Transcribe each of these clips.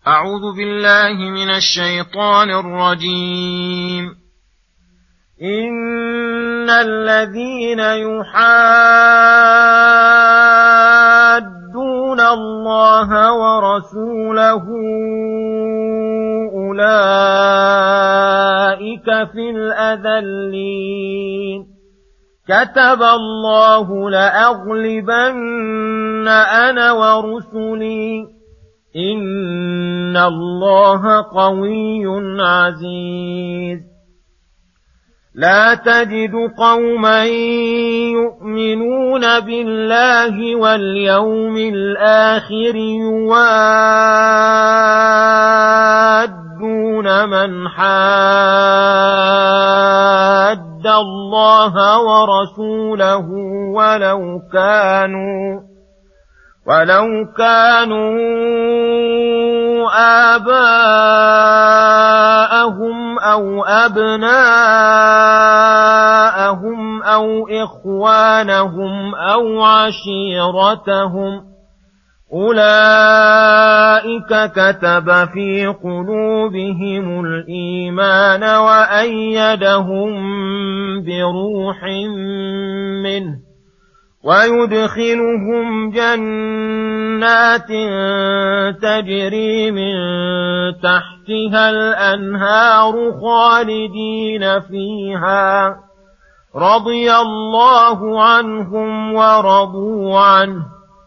أعوذ بالله من الشيطان الرجيم. إن الذين يحادون الله ورسوله أولئك في الأذلين. كتب الله لأغلبن أنا ورسلي إن الله قوي عزيز. لا تجد قوما يؤمنون بالله واليوم الآخر يوادون من حاد الله ورسوله ولو كانوا آباءهم أو أبناءهم أو إخوانهم أو عشيرتهم أولئك كتب في قلوبهم الإيمان وأيدهم بروح منه ويدخلهم جنات تجري من تحتها الأنهار خالدين فيها رضي الله عنهم ورضوا عنه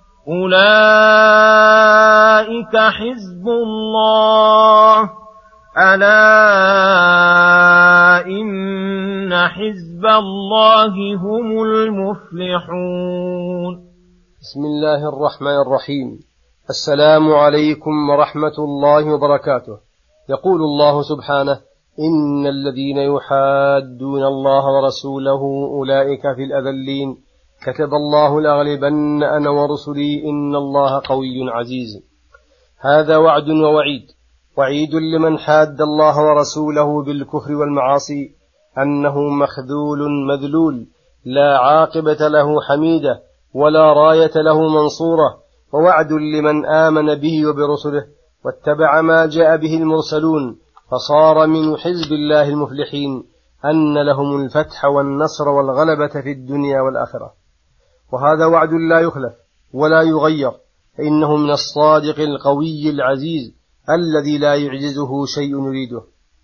أولئك حزب الله ألا إن حزب الله هم المفلحون. بسم الله الرحمن الرحيم. السلام عليكم ورحمة الله وبركاته. يقول الله سبحانه: إن الذين يحادون الله ورسوله أولئك في الأذلين. كتب الله لأغلبن أنا ورسلي إن الله قوي عزيز. هذا وعد ووعيد. وعيد لمن حاد الله ورسوله بالكفر والمعاصي أنه مخذول مذلول لا عاقبة له حميدة ولا راية له منصورة. ووعد لمن آمن به وبرسله واتبع ما جاء به المرسلون فصار من حزب الله المفلحين أن لهم الفتح والنصر والغلبة في الدنيا والآخرة. وهذا وعد لا يخلف ولا يغير، فإنه من الصادق القوي العزيز الذي لا يعجزه شيء يريده.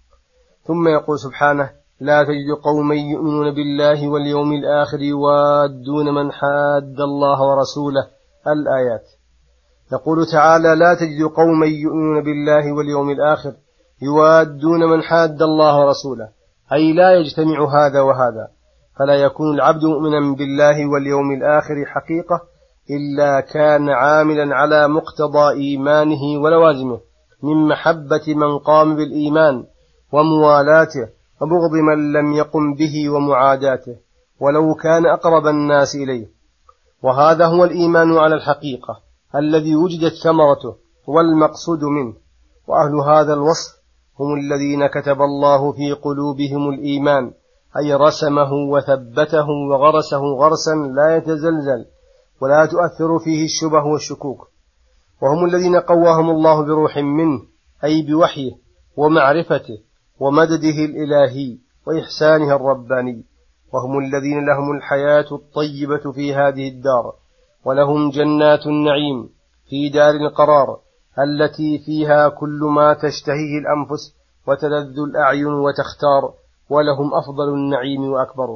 ثم يقول سبحانه: لا تجد قوما يؤمنون بالله واليوم الآخر يوادون من حاد الله ورسوله. الآيات. يقول تعالى: لا تجد قوما يؤمنون بالله واليوم الآخر يوادون من حاد الله ورسوله، أي لا يجتمع هذا وهذا، فلا يكون العبد مؤمنا بالله واليوم الآخر حقيقة إلا كان عاملا على مقتضى إيمانه ولوازمه من محبة من قام بالإيمان وموالاته وبغض من لم يقم به ومعاداته ولو كان أقرب الناس إليه. وهذا هو الإيمان على الحقيقة الذي وجدت ثمرته والمقصود منه. وأهل هذا الوصف هم الذين كتب الله في قلوبهم الإيمان، أي رسمه وثبته وغرسه غرسا لا يتزلزل ولا تؤثر فيه الشبه والشكوك. وهم الذين قواهم الله بروح منه، أي بوحيه ومعرفته ومدده الإلهي وإحسانه الرباني. وهم الذين لهم الحياة الطيبة في هذه الدار، ولهم جنات النعيم في دار القرار التي فيها كل ما تشتهيه الأنفس وتلذ الأعين وتختار، ولهم أفضل النعيم وأكبره.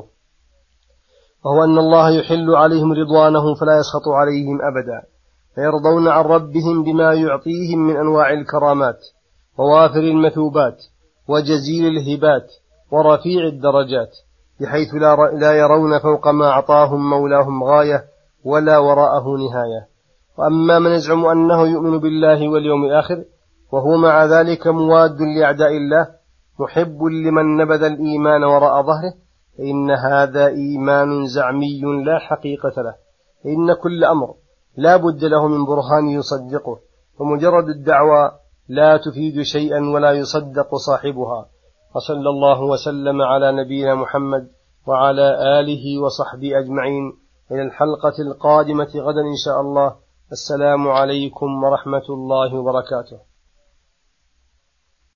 وهو أن الله يحل عليهم رضوانه فلا يسخط عليهم أبدا، فيرضون عن ربهم بما يعطيهم من أنواع الكرامات ووافر المثوبات وجزيل الهبات ورفيع الدرجات، بحيث لا يرون فوق ما أعطاهم مولاهم غاية ولا وراءه نهاية. وأما من يزعم أنه يؤمن بالله واليوم الآخر وهو مع ذلك مواد لأعداء الله محب لمن نبذ الإيمان وراء ظهره، فإن هذا إيمان زعمي لا حقيقة له، فإن كل أمر لا بد له من برهان يصدقه، ومجرد الدعوى لا تفيد شيئا ولا يصدق صاحبها. وصلى الله وسلم على نبينا محمد وعلى آله وصحبه أجمعين. إلى الحلقة القادمة غدا إن شاء الله. السلام عليكم ورحمة الله وبركاته.